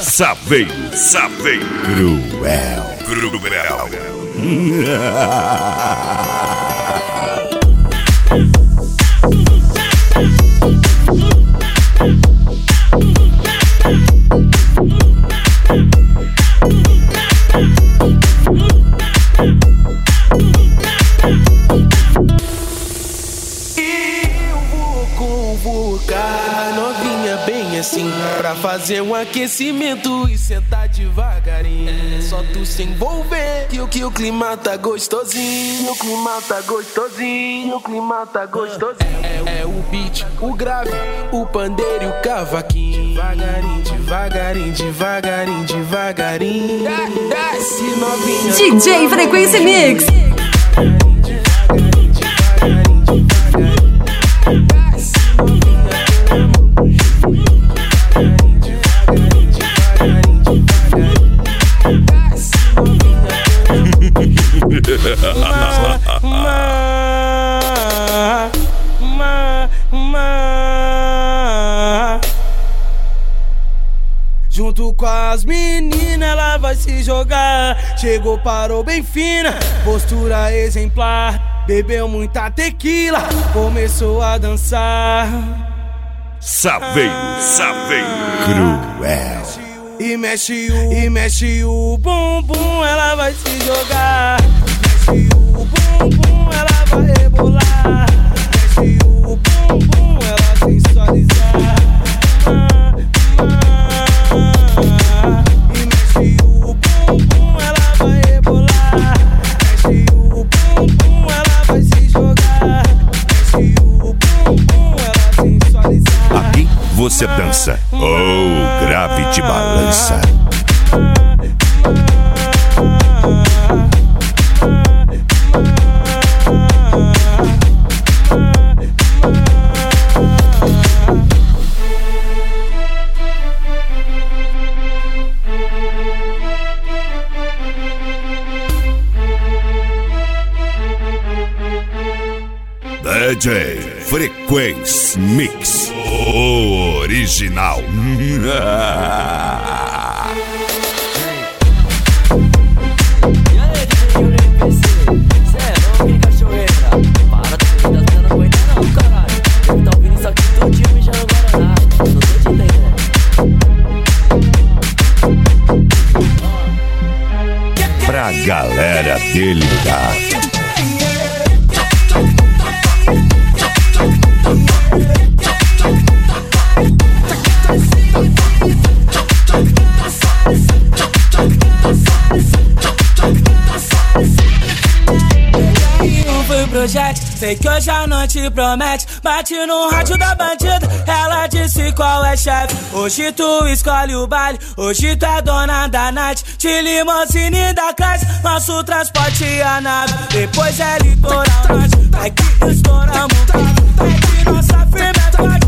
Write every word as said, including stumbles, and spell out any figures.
Saveiro, Saveiro, Cruel, Cruel. Assim, pra fazer um aquecimento e sentar devagarinho. É só tu se envolver que o que o clima tá gostosinho. O clima tá gostosinho. O clima tá gostosinho. É, é o beat, o grave, o pandeiro e o cavaquinho. Devagarinho, devagarinho, devagarinho, devagarinho. Desce novinha. D J Frequência Mix. Ma, ma, ma. Junto com as meninas ela vai se jogar. Chegou, parou bem fina, postura exemplar. Bebeu muita tequila, começou a dançar. Saveiro, Saveiro, Cruel. E mexe o, e mexe o bumbum, ela vai se jogar. Mexe o bumbum, ela vai rebolar. Mexe o bumbum, ela sensualizar. Ah, ah. E mexe o bumbum, ela vai rebolar. Mexe o bumbum, ela vai se jogar. Mexe o bumbum, ela sensualizar. Aqui você dança, oh, grave de balança. D J Frequência Mix, o original. E aí, D J N P C? Cê é louco, hein, cachoeira? Para de me dar, você não aguenta não, caralho. Eu que tá ouvindo isso aqui tudinho me já no Guaraná. Não tô te entendendo. Pra galera delicada. Projeto, sei que hoje a noite promete. Bate no rádio da bandida, ela disse qual é chefe. Hoje tu escolhe o baile, hoje tu é dona da night. De limousine da classe, nosso transporte e a nave. Depois é litoral norte, vai que estouramos. Vai que nossa firma é forte.